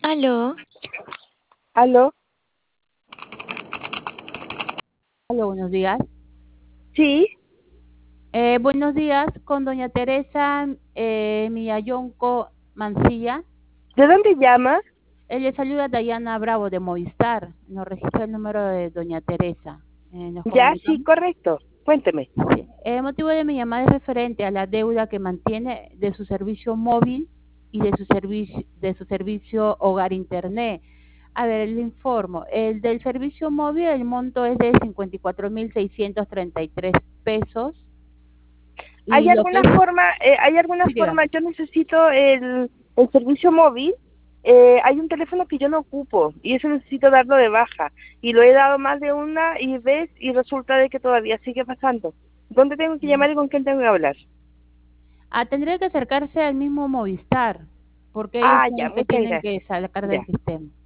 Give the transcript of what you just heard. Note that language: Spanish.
Aló, ¿Aló? Hola, buenos días. Sí, Buenos días, con doña Teresa Millayonco Mancilla. ¿de dónde llama? Le saluda Dayana Bravo de Movistar. Nos registra el número de doña Teresa. Nos Ya, sí, comunicamos. correcto. Cuénteme. Sí. El motivo de mi llamada es referente a la deuda que mantiene de su servicio móvil y de su servicio hogar internet. A ver, le informo. El del servicio móvil, el monto es de 54.633 pesos. ¿Hay Y lo que alguna es, forma, sí, dígame. yo necesito el servicio móvil? Hay un teléfono que yo no ocupo y eso necesito darlo de baja. Y lo he dado más de una y ves y resulta de que todavía sigue pasando. ¿Dónde tengo que llamar y con quién tengo que hablar? Tendría que acercarse al mismo Movistar, porque ellos Ah, son ya, los que muchas tienen que gracias. sacar del Ya. sistema.